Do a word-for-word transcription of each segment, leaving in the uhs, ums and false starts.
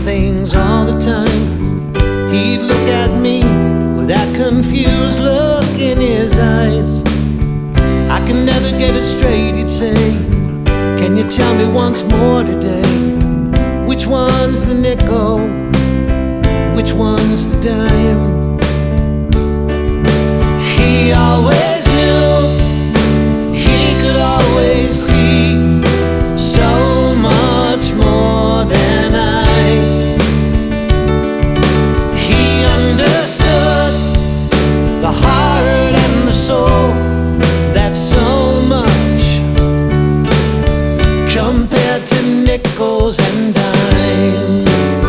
things all the time. He'd look at me with that confused look in his eyes. I can never get it straight, he'd say. Can you tell me once more today? Which one's the nickel? Which one's the dime? He always knew, he could always see so much more than I. He understood the heart and the soul. That's so much compared to nickels and dimes.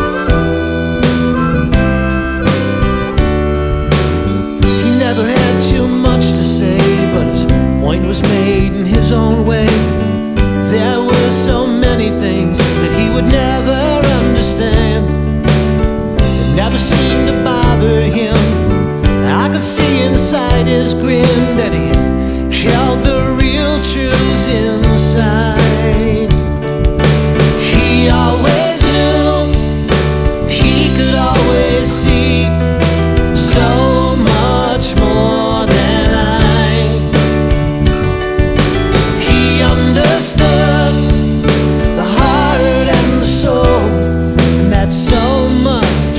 He never had too much to say, but his point was made in his own way. There were so many things that he would never understand. It never seemed to bother him. I could see inside his grin that he held the real truths inside. He always knew, he could always see so much more than I. He understood the heart and the soul, and that's so much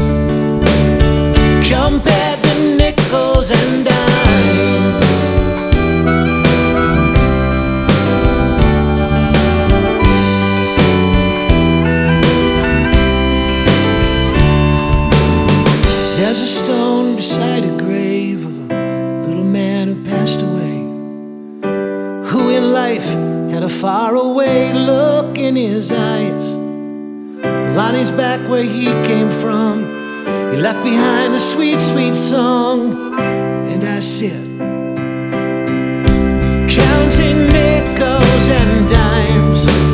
compared to nickels and dimes. There's a stone beside a grave of a little man who passed away, who in life had a faraway look in his eyes. On his back where he came from, he left behind a sweet, sweet song. And I sit counting nickels and dimes.